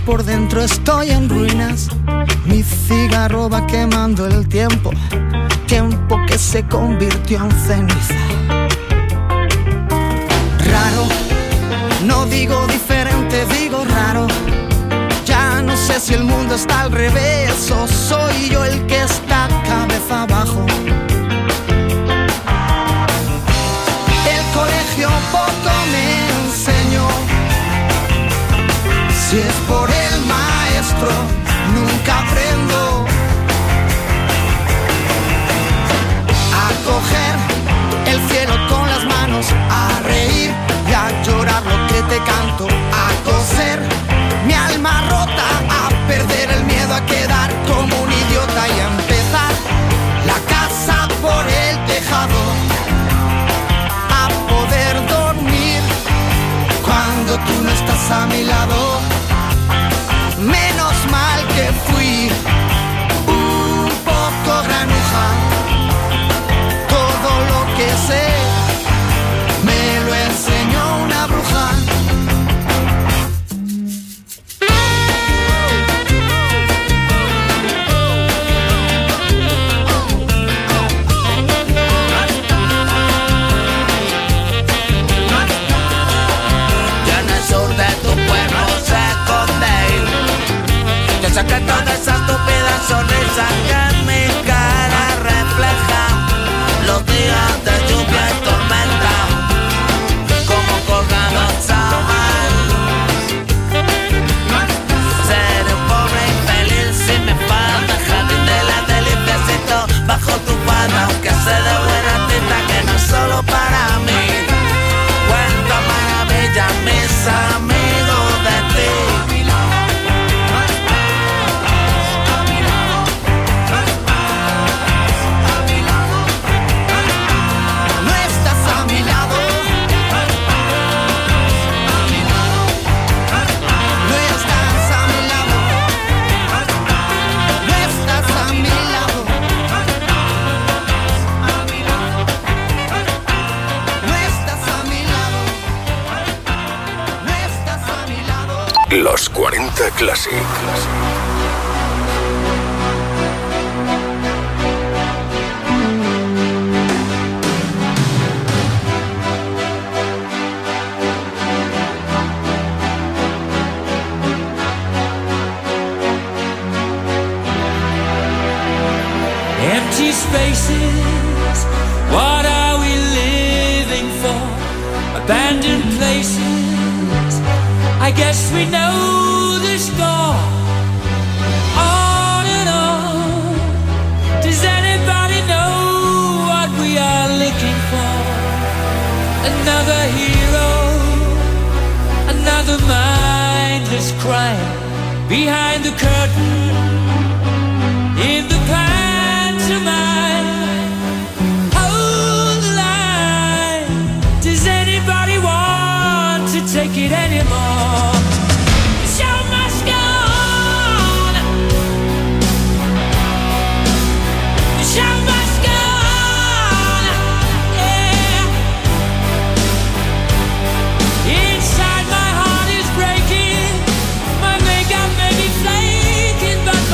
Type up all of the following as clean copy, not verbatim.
por dentro estoy en ruinas. Mi cigarro va quemando el tiempo, tiempo que se convirtió en ceniza. Raro, no digo diferente, digo raro. Ya no sé si el mundo está al revés o soy yo el que está cabeza abajo. El colegio poco me enseñó. Si es por el maestro, nunca aprendo a coger el cielo con las manos, a reír y a llorar lo que te canto, a coser mi alma rota, a perder el miedo a quedar como un idiota y a empezar la casa por el tejado, a poder dormir cuando tú no estás a mi lado. Menos mal que fui un poco granuja. Todo lo que sé me lo enseñó una bruja. Ya en el sur de tu pueblo se esconde el secreto de esa estúpida sonrisa que en mi cara refleja los días de lluvia y tormenta, como colgados al ser un pobre infeliz si me falta el jardín de la deliciecito bajo tu falda, aunque sé de buena tinta que no es solo para mí. Cuento maravillas mis amigos de ti. Los 40 Classic. Empty spaces, what are we living for? Abandoned places, I guess we know the score. On and on, does anybody know what we are looking for? Another hero, another mindless crime behind the curtain, in the pantomime. Hold the line, does anybody want to take it anymore? The show must go on. The show must go on. Yeah. Inside my heart is breaking. My makeup may be flaking, but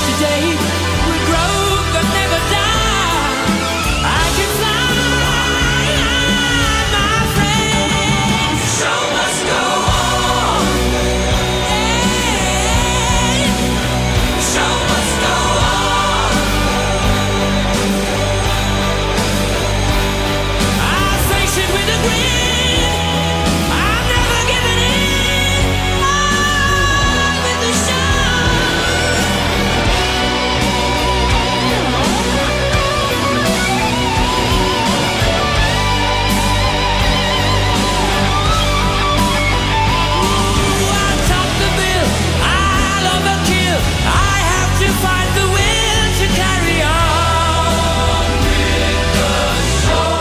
today will grow but never die. I can fly, my friend. Show must go on. Show must go on. I'll face it with a grin. I'm never giving in. On with the show. I'll top the bill, I'll overkill. I have to find the will to carry on with the show.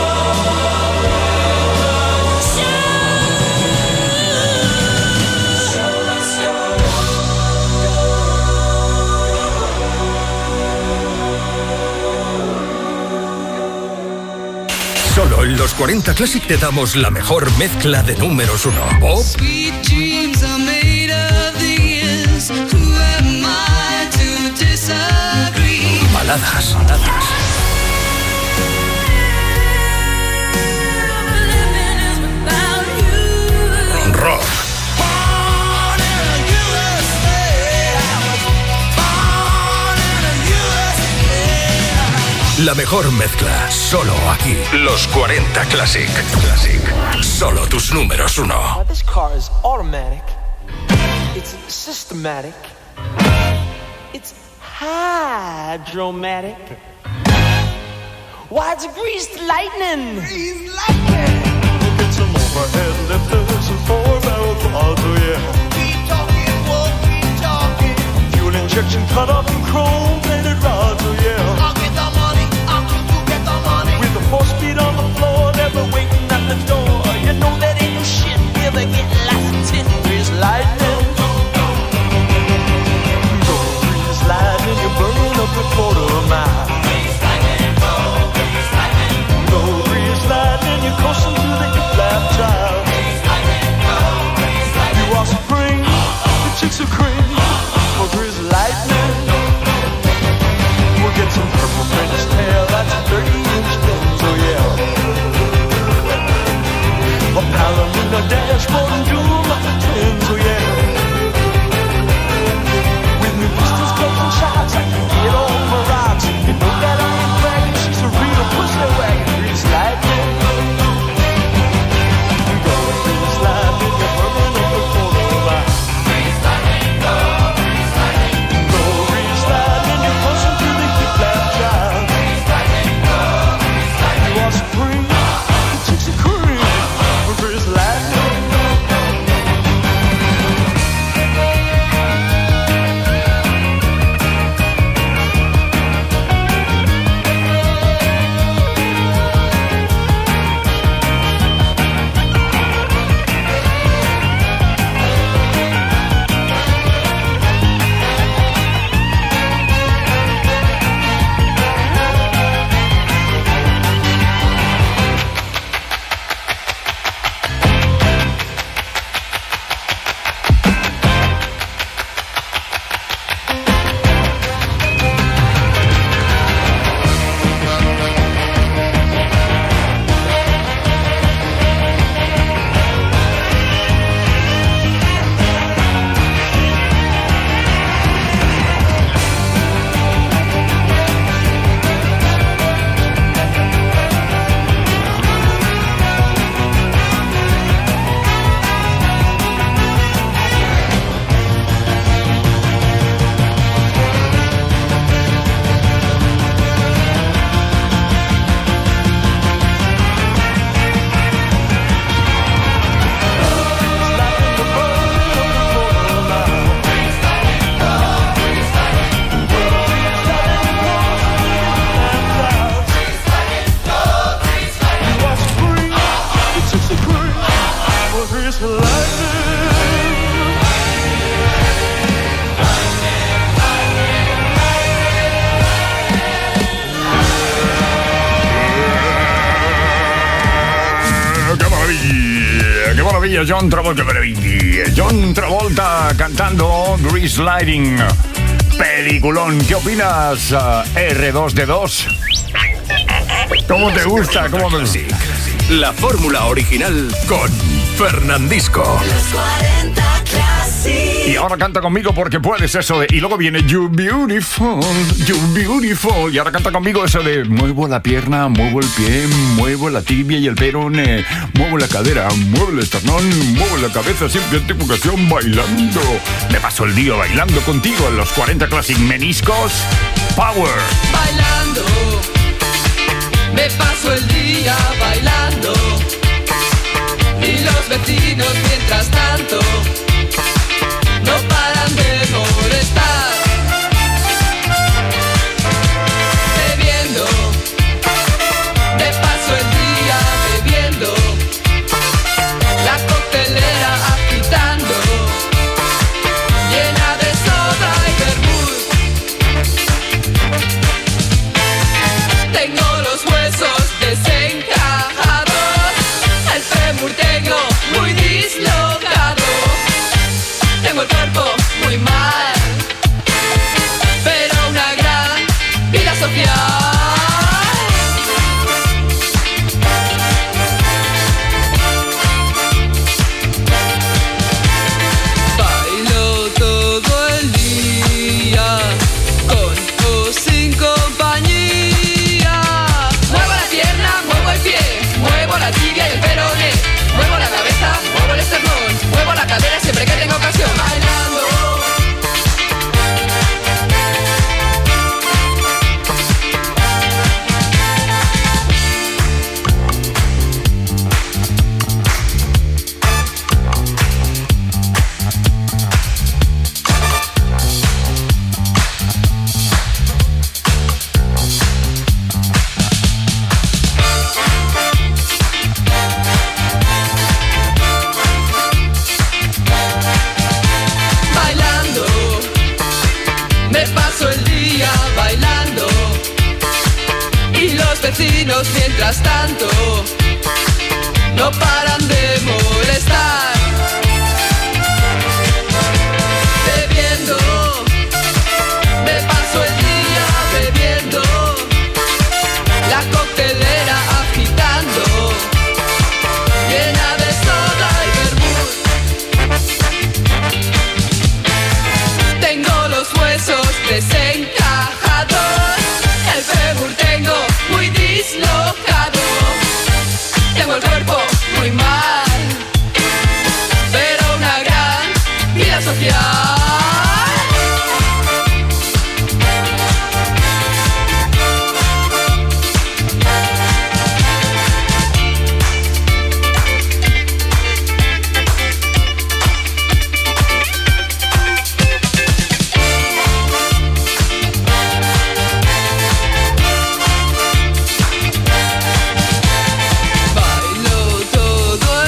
Show must go Solo en los 40 Classic te damos la mejor mezcla de números 1. Pop, Sweet dreams are made of these. Who am I to disagree? baladas, Living is without you. rock, Born in the USA. Born in the USA. la mejor mezcla, solo aquí. Los 40 Classic. Solo tus números 1. Now, this car is automatic. It's systematic. It's hydromatic. Why, it's greased lightning. He's lightning. Get some overhead lifters and 4-barrel quads, oh yeah. Keep talking, won't keep talking. Fuel injection cut up in chrome-plated rods, oh yeah. I'll get the money, I'm going to get the money. With the 4-speed on the floor, never waiting at the door. You know that ain't no shit, never get lost in greased lightning. Go greased lightning, you're burning up a quarter mile. Go greased lightning, you're coasting through the hip-lap drive. You are spring, the chicks are cream. For greased lightning, we'll get some purple French tail, that's 30-inch fins, oh yeah. A ballerina dashboard and doom like the twins, oh yeah. With new pistols, clubs, and shots, I can get on my rocks. You know that I ain't bragging, she's a real pussy wagon. Grease lightning. Go grease lightning, you're burning up the quarter mile. Go grease lightning, you're pushing through the hip-lap drive. You are supreme, the chicks are cream. Grease lightning. ¡Qué maravilla! John Travolta cantando Grease Lighting. Peliculón. ¿Qué opinas, R2D2? ¿Cómo te gusta? ¿Cómo te gusta? La fórmula original con Fernandisco. Los 40 Classic. Y ahora canta conmigo porque puedes eso de... Y luego viene You Beautiful, You Beautiful. Y ahora canta conmigo eso de... Muevo la pierna, muevo el pie, muevo la tibia y el peroné, muevo la cadera, muevo el esternón, muevo la cabeza, siempre en tu ocasión bailando. Me paso el día bailando contigo en los 40 Classic. Meniscos Power. Bailando, me paso el día bailando. Y los vecinos mientras tanto no paran de molestar. Bebiendo, me paso el día bebiendo. La coctelera agitando, llena de soda y vermut. Tengo los huesos desencajados, el fémur tengo muy dislocado. Tengo el cuerpo muy mal, pero una gran vida social. Bailo todo el día, con o sin compañía. Muevo la pierna, muevo el pie, muevo la tibia y el peroné, muevo la cabeza, muevo el esternón, muevo la cadera siempre que tengo ocasión. Bailando, bailando, me paso el día bailando. Y los vecinos mientras tanto no paran de molestar. Bebiendo, me paso el día bebiendo. La coctelera agitando, llena de soda y vermut. Tengo los huesos desencajados, el fémur tengo muy dislocado. Tengo el cuerpo muy mal, pero una gran vida social. Bailo todo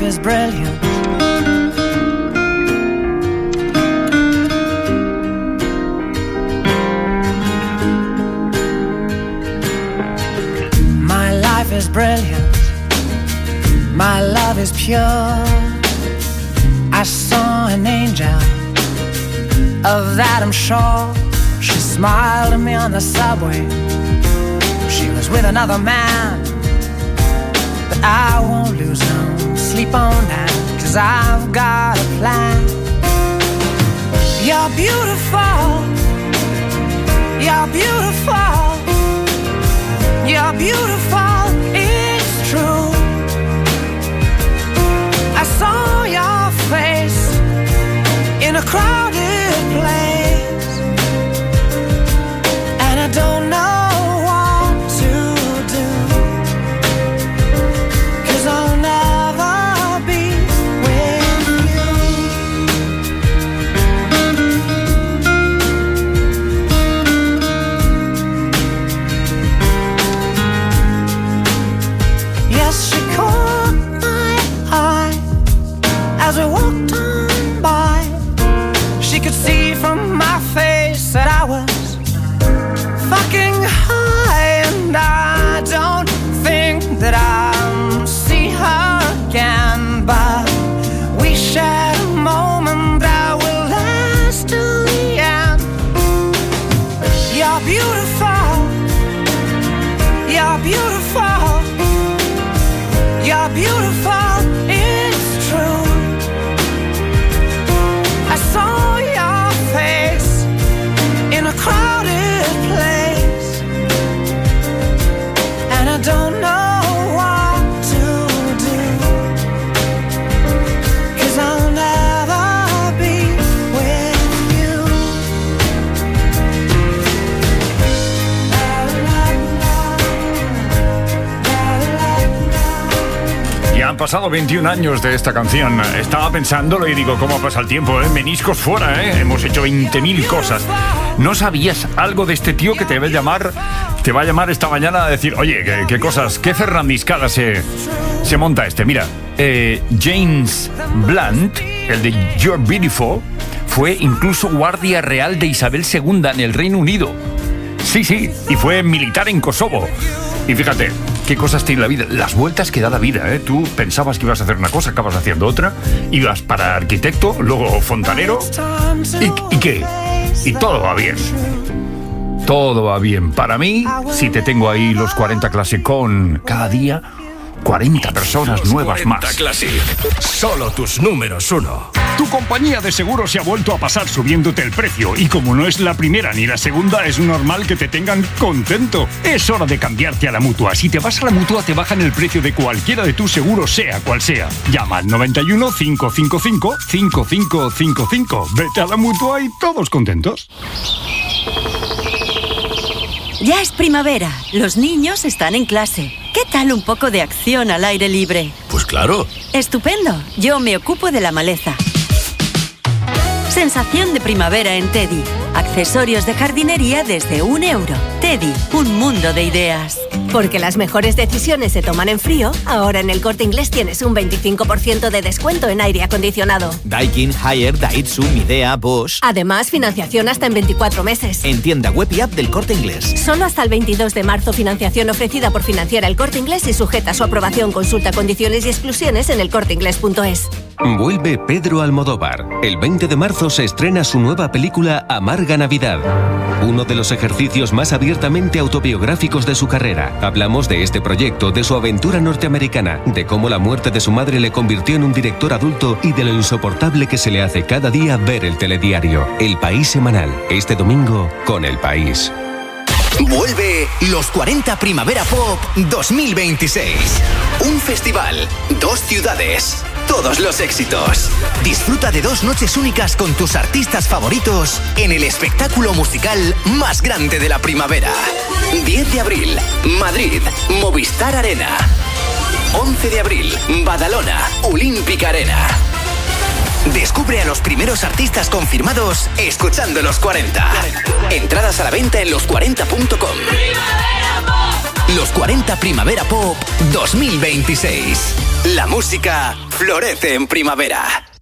is brilliant. My life is brilliant. My love is pure. I saw an angel, of that I'm sure. She smiled at me on the subway. She was with another man, but I won't lose no sleep on that, 'cause I've got a plan. You're beautiful. You're beautiful. You're beautiful. It's true. I saw your face in a crowded place, and I don't know what to do, 'cause I'll never be with you. Yes, she caught my eye as we walked on by. She could see from my face that I was fucking high, and I don't think that I'll see her again, but we shared a moment that will last till the end. You're beautiful. You're beautiful. You're beautiful. It's true. I saw your face in a crowded place, and I don't know what to do, 'cause I'll never be with you. Ya han pasado 21 años de esta canción. Estaba pensándolo y digo, ¿cómo pasa el tiempo? Meniscos fuera, ¿eh? Hemos hecho 20.000 cosas. ¿No sabías algo de este tío que te va a llamar? Te va a llamar esta mañana a decir, oye, ¿qué cosas, qué ferrandiscada se monta este? Mira, James Blunt, el de You're Beautiful, fue incluso guardia real de Isabel II en el Reino Unido. Sí, y fue militar en Kosovo. Y fíjate, qué cosas tiene la vida, las vueltas que da la vida, ¿eh? Tú pensabas que ibas a hacer una cosa, acabas haciendo otra, ibas para arquitecto, luego fontanero, ¿y qué? Y todo va bien. Todo va bien. Para mí, si te tengo ahí los 40 Classic con cada día 40 personas nuevas 40 más. Classic. Solo tus números uno. Tu compañía de seguros se ha vuelto a pasar subiéndote el precio, y como no es la primera ni la segunda, es normal que te tengan contento. Es hora de cambiarte a la Mutua. Si te vas a la Mutua, te bajan el precio de cualquiera de tus seguros, sea cual sea. Llama al 91 555 5555. Vete a la Mutua y todos contentos. Ya es primavera, los niños están en clase. ¿Qué tal un poco de acción al aire libre? Pues claro. Estupendo, yo me ocupo de la maleza. Sensación de primavera en Teddy. Accesorios de jardinería desde €1. Teddy, un mundo de ideas. Porque las mejores decisiones se toman en frío, ahora en el Corte Inglés tienes un 25% de descuento en aire acondicionado. Daikin, Haier, Daihatsu, Midea, Bosch. Además, financiación hasta en 24 meses. En tienda web y app del Corte Inglés. Solo hasta el 22 de marzo, financiación ofrecida por Financiera El Corte Inglés y sujeta a su aprobación. Consulta condiciones y exclusiones en elcorteinglés.es. Vuelve Pedro Almodóvar. El 20 de marzo se estrena su nueva película Amarga Navidad. Uno de los ejercicios más abiertamente autobiográficos de su carrera. Hablamos de este proyecto, de su aventura norteamericana, de cómo la muerte de su madre le convirtió en un director adulto y de lo insoportable que se le hace cada día ver el telediario. El País Semanal, este domingo con El País. Vuelve los 40 Primavera Pop 2026. Un festival, 2 ciudades, todos los éxitos. Disfruta de 2 noches únicas con tus artistas favoritos en el espectáculo musical más grande de la primavera. 10 de abril, Madrid, Movistar Arena. 11 de abril, Badalona, Olímpica Arena. Descubre a los primeros artistas confirmados escuchando los 40. Entradas a la venta en los40.com. Los 40. 40 Primavera Pop 2026. La música florece en primavera.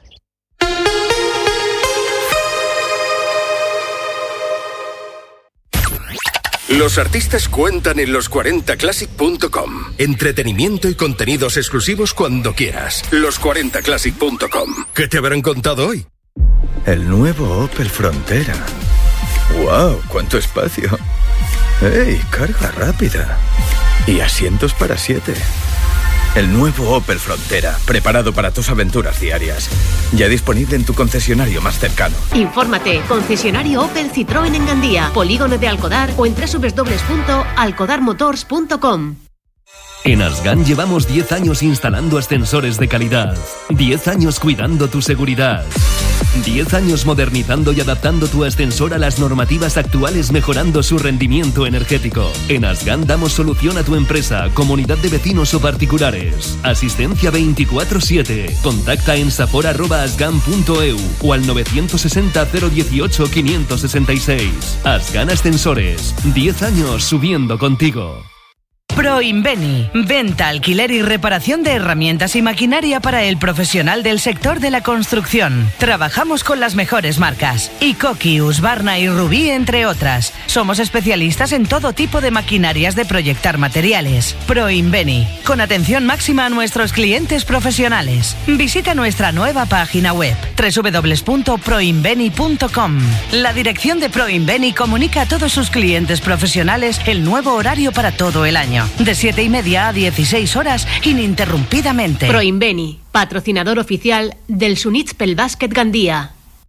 Los artistas cuentan en los40classic.com. Entretenimiento y contenidos exclusivos cuando quieras. Los40classic.com. ¿Qué te habrán contado hoy? El nuevo Opel Frontera. ¡Wow! ¡Cuánto espacio! ¡Ey! Carga rápida. Y asientos para 7. El nuevo Opel Frontera, preparado para tus aventuras diarias. Ya disponible en tu concesionario más cercano. Infórmate, concesionario Opel Citroën en Gandía, Polígono de Alcodar o en www.alcodarmotors.com. En Asgan llevamos 10 años instalando ascensores de calidad, 10 años cuidando tu seguridad, 10 años modernizando y adaptando tu ascensor a las normativas actuales, mejorando su rendimiento energético. En Asgan damos solución a tu empresa, comunidad de vecinos o particulares. Asistencia 24/7. Contacta en sapor@asgan.eu o al 960 018 566. Asgan Ascensores, 10 años subiendo contigo. Proinveni, venta, alquiler y reparación de herramientas y maquinaria para el profesional del sector de la construcción. Trabajamos con las mejores marcas, Ikoki, Husqvarna y Rubí, entre otras. Somos especialistas en todo tipo de maquinarias de proyectar materiales. Proinveni, con atención máxima a nuestros clientes profesionales. Visita nuestra nueva página web, www.proinveni.com. La dirección de Proinveni comunica a todos sus clientes profesionales el nuevo horario para todo el año. De 7:30 a 16 horas, ininterrumpidamente. Proinveni, patrocinador oficial del Sunitspel Basket Gandía.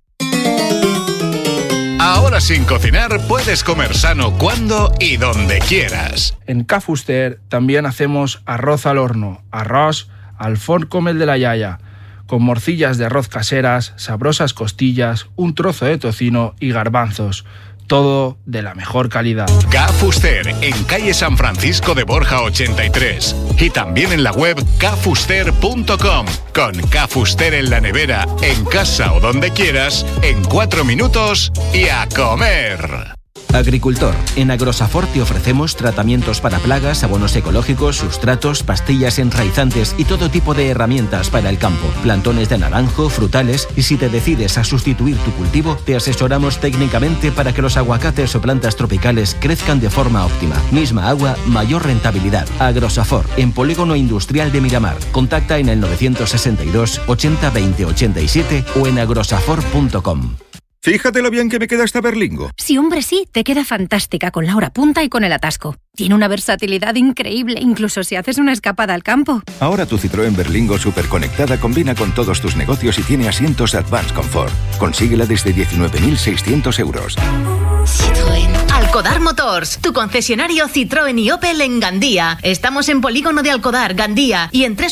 Ahora sin cocinar puedes comer sano cuando y donde quieras. En Ca Fuster también hacemos arroz al horno, arroz al forn com el de la yaya, con morcillas de arroz caseras, sabrosas costillas, un trozo de tocino y garbanzos. Todo de la mejor calidad. Ca Fuster, en calle San Francisco de Borja 83. Y también en la web cafuster.com. Con Ca Fuster en la nevera, en casa o donde quieras, en 4 minutos y a comer. Agricultor, en Agrosafor te ofrecemos tratamientos para plagas, abonos ecológicos, sustratos, pastillas enraizantes y todo tipo de herramientas para el campo, plantones de naranjo, frutales, y si te decides a sustituir tu cultivo, te asesoramos técnicamente para que los aguacates o plantas tropicales crezcan de forma óptima. Misma agua, mayor rentabilidad. Agrosafor, en Polígono Industrial de Miramar. Contacta en el 962 80 20 87 o en agrosafor.com. Fíjate lo bien que me queda esta Berlingo. Sí, hombre, sí, te queda fantástica con la hora punta y con el atasco. Tiene una versatilidad increíble, incluso si haces una escapada al campo. Ahora tu Citroën Berlingo superconectada combina con todos tus negocios y tiene asientos Advanced Comfort. Consíguela desde 19.600 euros. Citroën. Alcodar Motors, tu concesionario Citroën y Opel en Gandía. Estamos en Polígono de Alcodar, Gandía, y en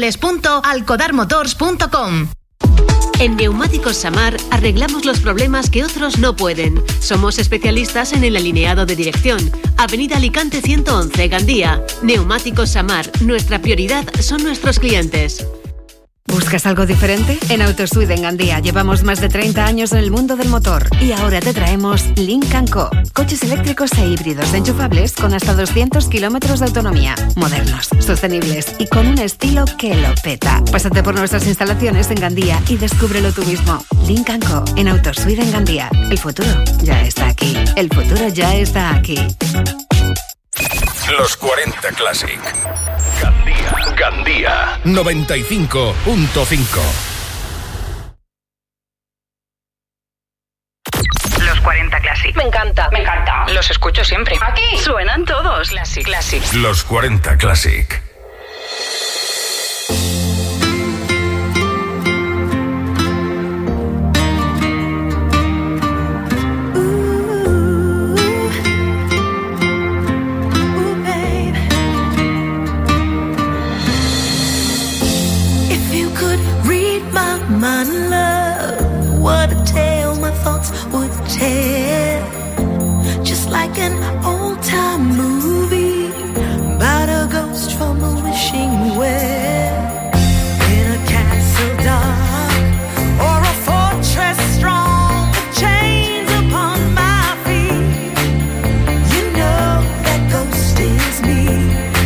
www.alcodarmotors.com. En Neumáticos Samar arreglamos los problemas que otros no pueden. Somos especialistas en el alineado de dirección. Avenida Alicante 111, Gandía. Neumáticos Samar, nuestra prioridad son nuestros clientes. ¿Buscas algo diferente? En Autosuite en Gandía llevamos más de 30 años en el mundo del motor y ahora te traemos Lynk & Co. Coches eléctricos e híbridos enchufables con hasta 200 kilómetros de autonomía. Modernos, sostenibles y con un estilo que lo peta. Pásate por nuestras instalaciones en Gandía y descúbrelo tú mismo. Lynk & Co. en Autosuite en Gandía. El futuro ya está aquí. El futuro ya está aquí. Los 40 Classic. Gandía 95.5. Los 40 Classic. Me encanta. Los escucho siempre. Aquí suenan todos. Classic. Los 40 Classic. My love, what a tale my thoughts would tell. Just like an old-time movie about a ghost from a wishing well. In a castle dark or a fortress strong with chains upon my feet. You know that ghost is me.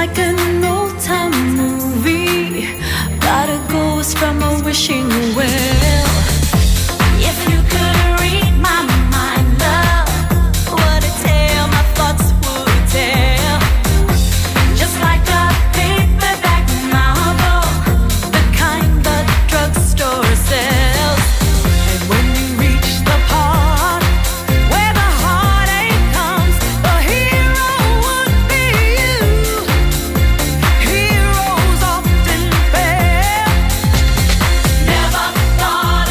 like an old-time movie. Got a ghost from a wishing well. If you could read my mind, love, what a tale my thoughts would tell. Just like a paperback novel, the kind the drugstore sells. And when you reach the part where the heartache comes, the hero would be you. Heroes often fail. Never thought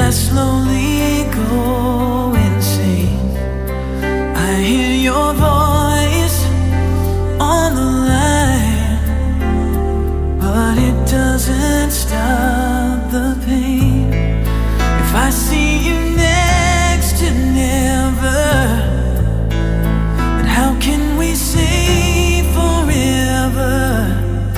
I slowly go insane. I hear your voice on the line, but it doesn't stop the pain. If I see you next to never, then how can we say forever?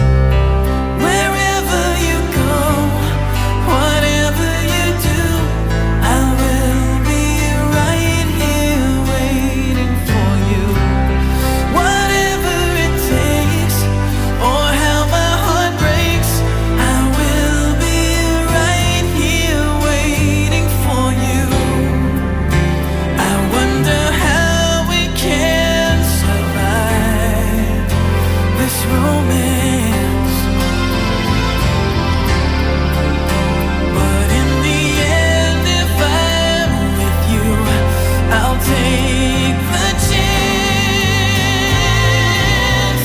Wherever you go, whatever you do, I will be right here waiting for you. Whatever it takes, or how my heart breaks, I will be right here waiting for you. I wonder how we can survive this romance, but in the end, if I'm with you, I'll take the chance.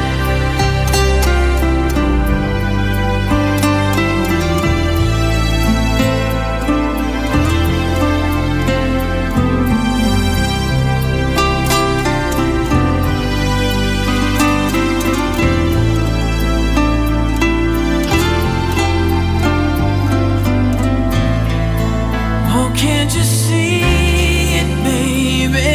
Oh, can't you see it, baby?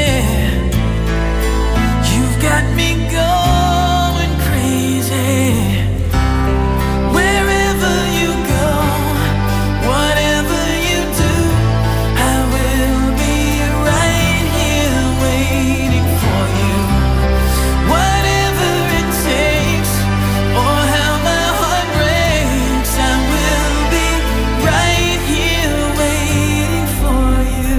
You've got me going crazy. Wherever you go, whatever you do, I will be right here waiting for you. Whatever it takes, or how my heart breaks, I will be right here waiting for you.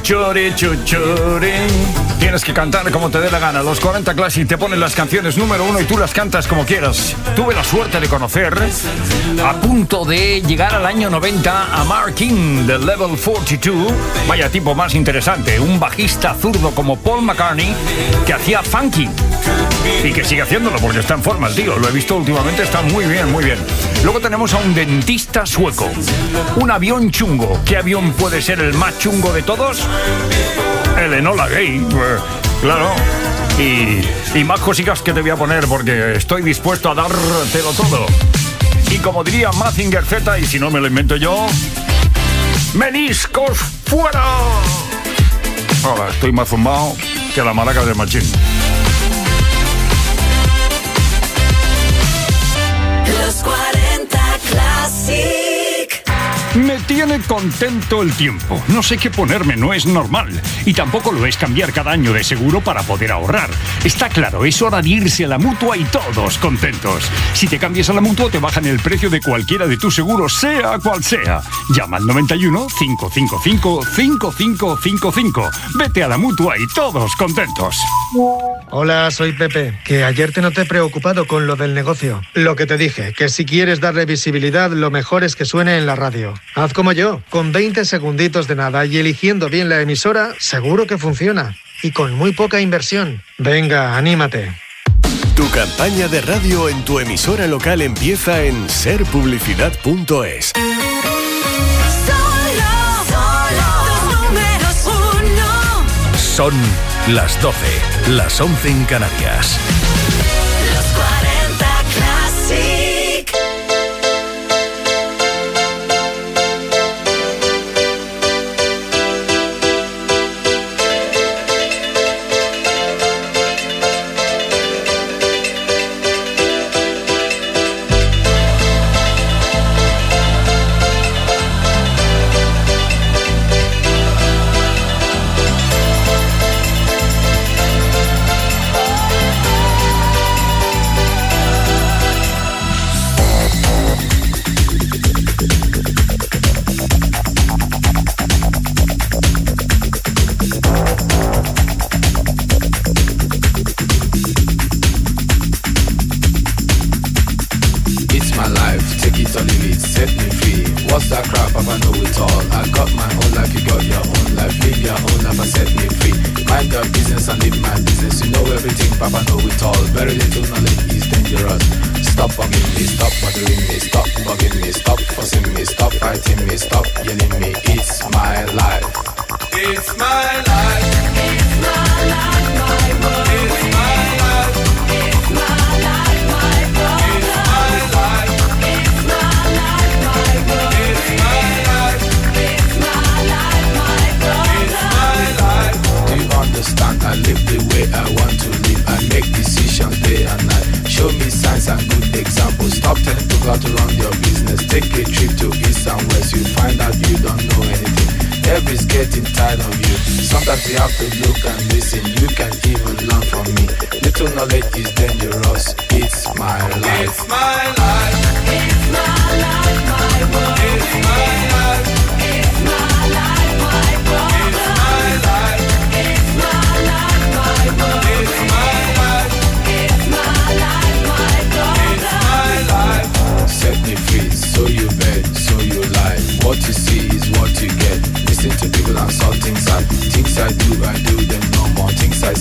chuchore, chuchore. Tienes que cantar como te dé la gana. Los 40 Classic te ponen las canciones número 1 y tú las cantas como quieras. Tuve la suerte de conocer, a punto de llegar al año 90, a Mark King de Level 42. Vaya tipo más interesante, un bajista zurdo como Paul McCartney que hacía funky y que sigue haciéndolo porque está en forma el tío. Lo he visto últimamente, está muy bien, muy bien. Luego tenemos a un dentista sueco, un avión chungo. ¿Qué avión puede ser el más chungo de todos? El Enola Gay, claro. Y más cositas que te voy a poner porque estoy dispuesto a dártelo todo. Y como diría Mazinger Z, y si no me lo invento yo, ¡meniscos fuera! Ahora estoy más zumbado que la maraca de Machín. Los 40 Classic. Me tiene contento el tiempo. No sé qué ponerme, no es normal. Y tampoco lo es cambiar cada año de seguro para poder ahorrar. Está claro, es hora de irse a la Mutua y todos contentos. Si te cambias a la Mutua te bajan el precio de cualquiera de tus seguros, sea cual sea. Llama al 91 555 5555. Vete a la Mutua y todos contentos. Hola, soy Pepe, que ayer te noté preocupado con lo del negocio. Lo que te dije, que si quieres darle visibilidad, lo mejor es que suene en la radio. Haz como yo, con 20 segunditos de nada y eligiendo bien la emisora, seguro que funciona. Y con muy poca inversión. Venga, anímate. Tu campaña de radio en tu emisora local empieza en serpublicidad.es. Son las 12, las 11 en Canarias. Los 40 Classic.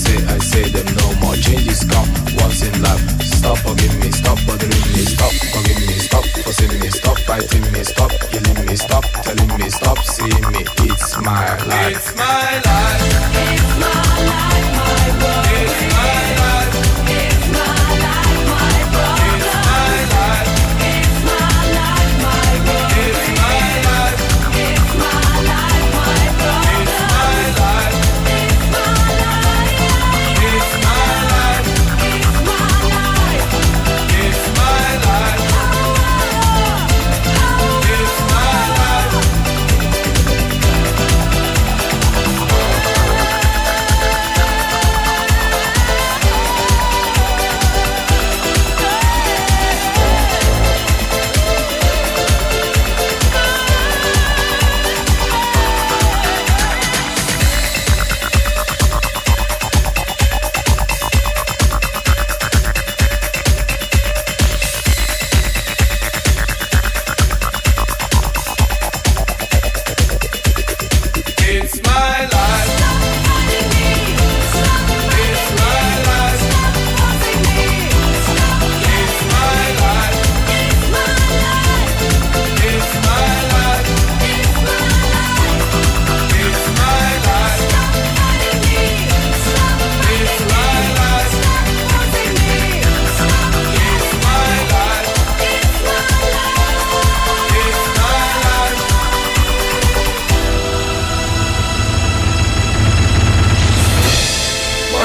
Changes come once in life. Stop forgiving me, stop bothering me, stop forgiving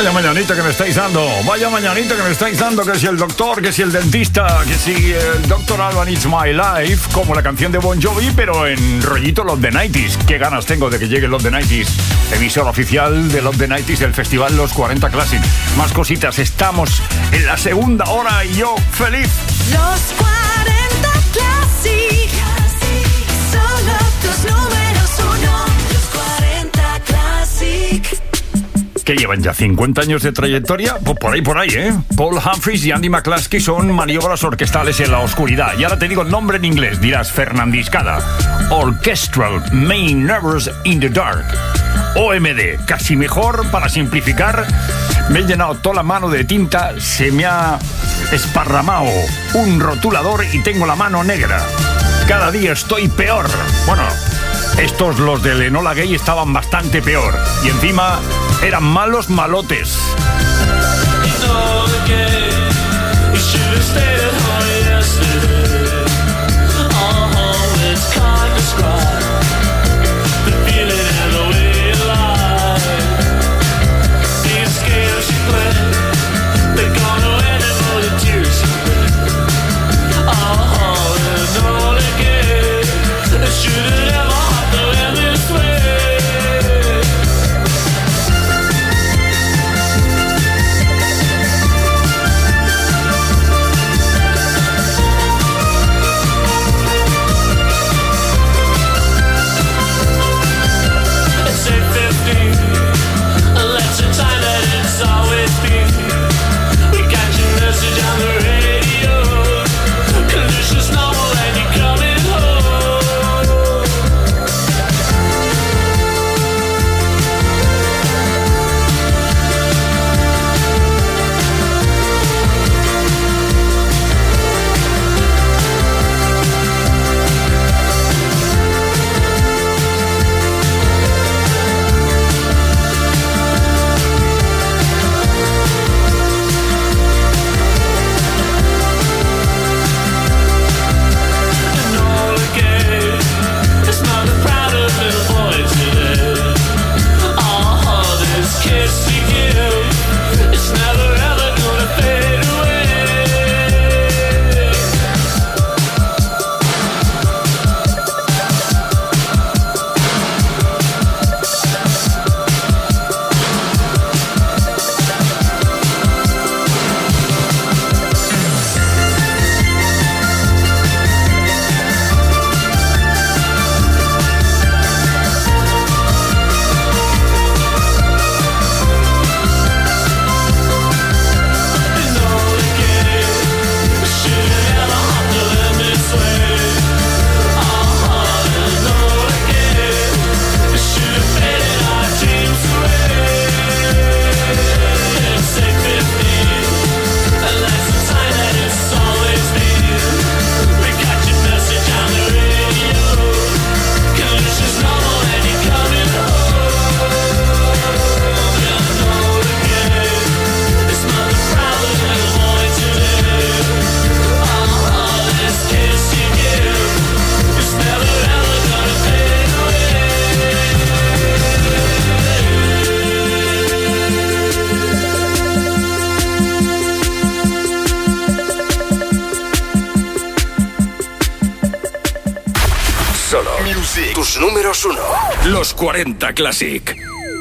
Vaya mañanita que me estáis dando. Vaya mañanita que me estáis dando. Que si el doctor, que si el dentista, que si el Dr. Alban It's My Life, como la canción de Bon Jovi, pero en rollito Love the 90s. Qué ganas tengo de que llegue Love the 90s. Emisor oficial de Love the 90s del festival Los 40 Classic. Más cositas, estamos en la segunda hora y yo feliz. Los 40 Classic, solo tus números uno. Los 40 Classic. Que llevan ya 50 años de trayectoria, pues por ahí, ¿eh? Paul Humphries y Andy McCluskey son maniobras orquestales en la oscuridad. Y ahora te digo el nombre en inglés, dirás Fernandiscada. Orchestral Main Numbers in the Dark. OMD, casi mejor para simplificar. Me he llenado toda la mano de tinta, se me ha esparramado un rotulador y tengo la mano negra. Cada día estoy peor. Bueno, estos, los del Enola Gay, estaban bastante peor. Y encima eran malos malotes. Tus números uno. Los 40 Classic.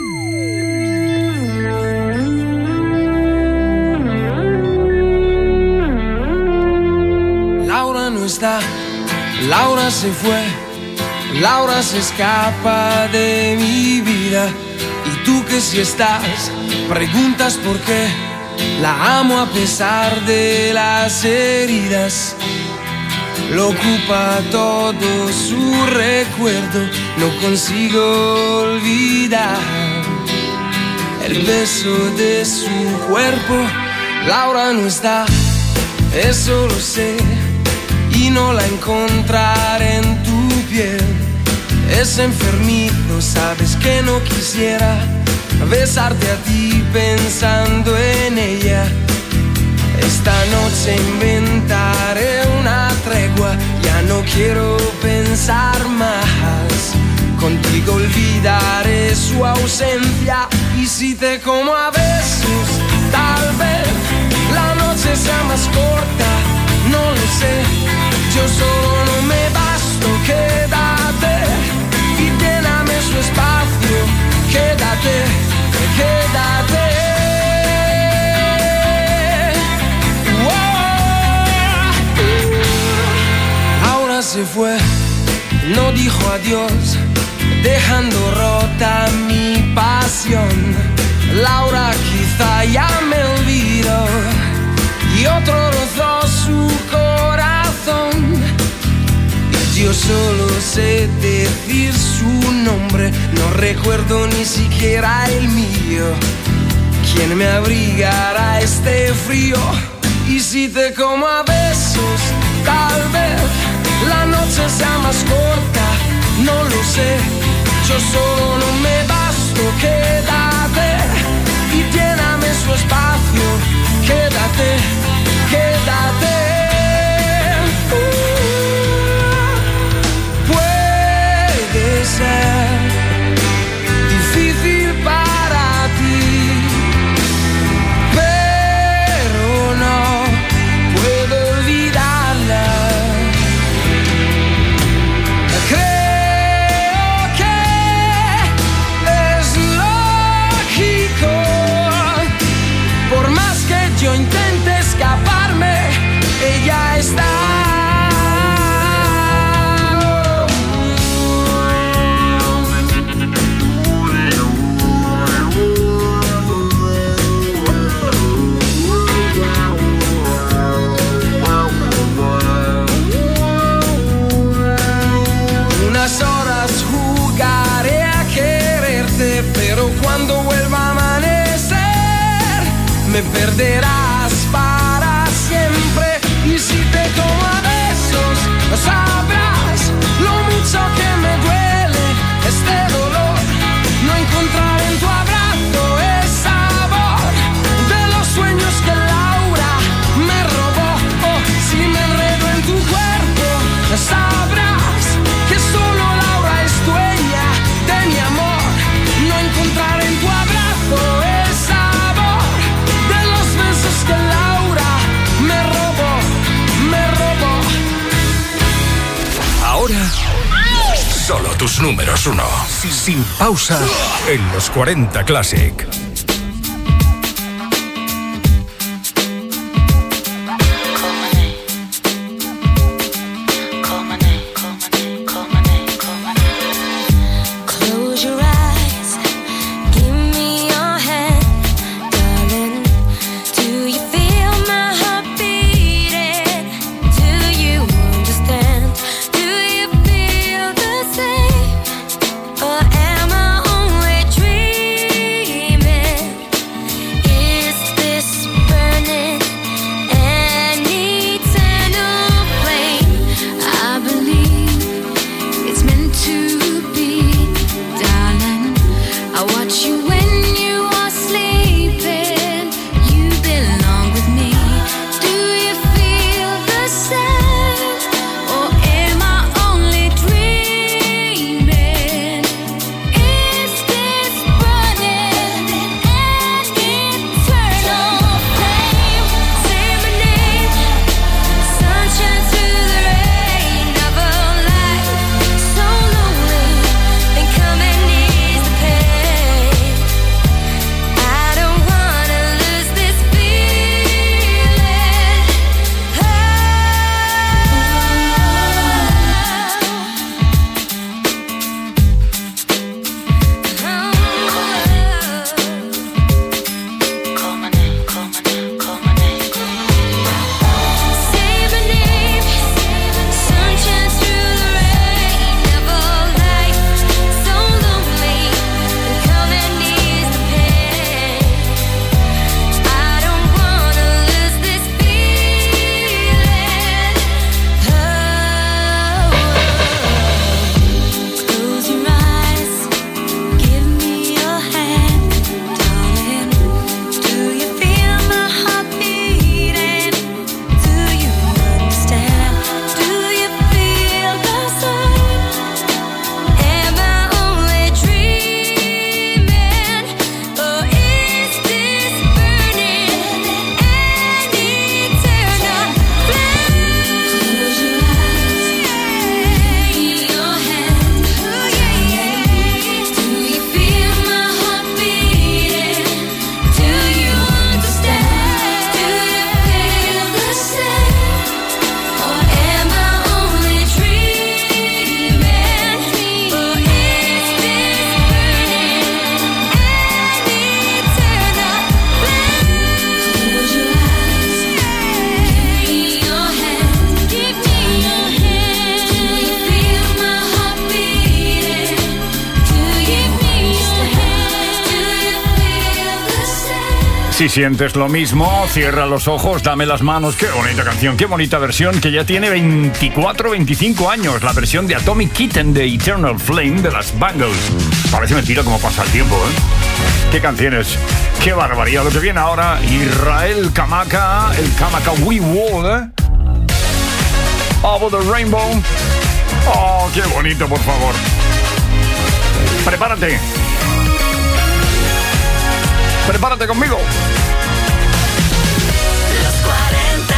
Laura no está, Laura se fue, Laura se escapa de mi vida. Y tú que si estás, preguntas por qué. La amo a pesar de las heridas. Lo ocupa todo su recuerdo, no consigo olvidar el beso de su cuerpo. Laura no está, eso lo sé, y no la encontraré en tu piel. Es enfermizo, sabes que no quisiera besarte a ti pensando en ella. Esta noche inventaré una tregua, ya no quiero pensar más. Contigo olvidaré su ausencia y si te como a besos, tal vez la noche sea más corta, no lo sé. Yo solo no me basto, quédate y lléname su espacio. Quédate, quédate. Ahora se fue, no dijo adiós, dejando rota mi pasión. Laura quizá ya me olvidó y otro rozó su corazón. Y yo solo sé decir su nombre, no recuerdo ni siquiera el mío. ¿Quién me abrigará este frío? Y si te como a besos, tal vez la noche sea más corta, no lo sé. Yo solo no me basto, quédate y lléname su espacio. Quédate, quédate. Puede ser difícil para ti, pero no puedo olvidarla. Yo intento escaparme, ella está. Unas horas jugaré a quererte, pero cuando vuelva a amanecer me perderás para siempre. Y si te como a besos, sabrás lo mucho que me duele este dolor. No encontrar en tu abrazo el sabor de los sueños que Laura me robó. Oh, si me enredo en tu cuerpo, sabrás que solo Laura es dueña de mi amor. No encontrar en tu abrazo el sabor de los besos que Laura me robó, me robó. Ahora, solo tus números uno. Sin pausa en los 40 Classic. Or am I only dreaming? Si sientes lo mismo, cierra los ojos, dame las manos. Qué bonita canción, qué bonita versión, que ya tiene 24, 25 años. La versión de Atomic Kitten de Eternal Flame de las Bangles. Parece mentira cómo pasa el tiempo, ¿eh? Qué canciones, qué barbaridad. Lo que viene ahora, Israel Kamaka, el Kamaka We Wall, ¿eh? Over the Rainbow. Oh, qué bonito, por favor. Prepárate. Prepárate conmigo. Los 40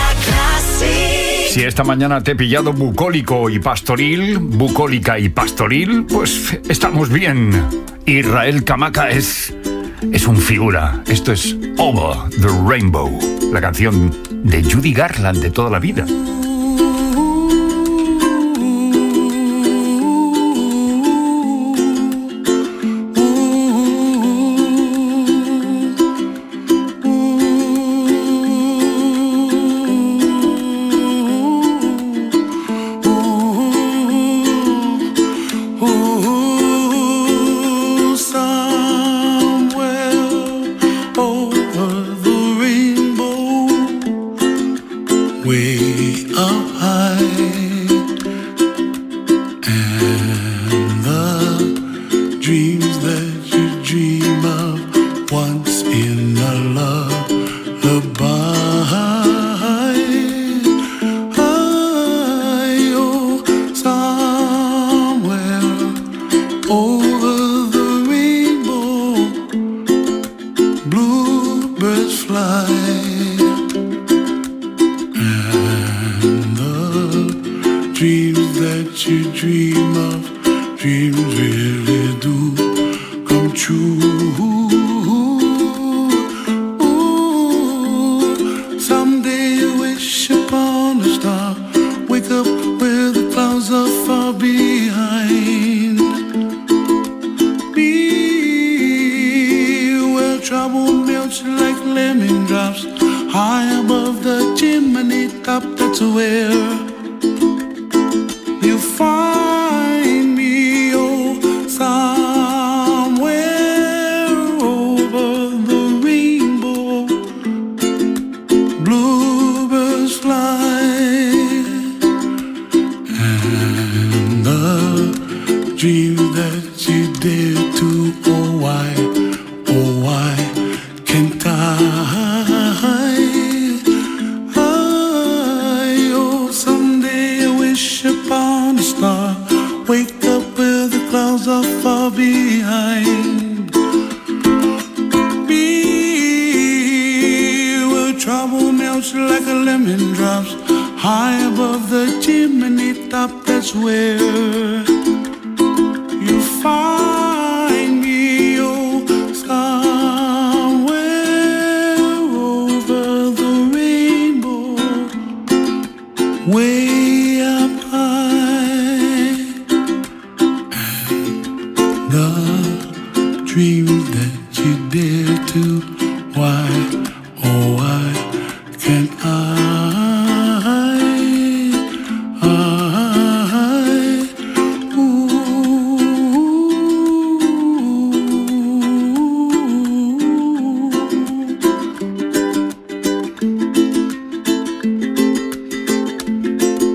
Classic. Si esta mañana te he pillado bucólico y pastoril, bucólica y pastoril, pues estamos bien. Israel Kamaka es un figura. Esto es Over the Rainbow, la canción de Judy Garland de toda la vida.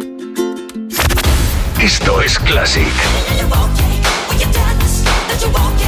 Esto es Classic.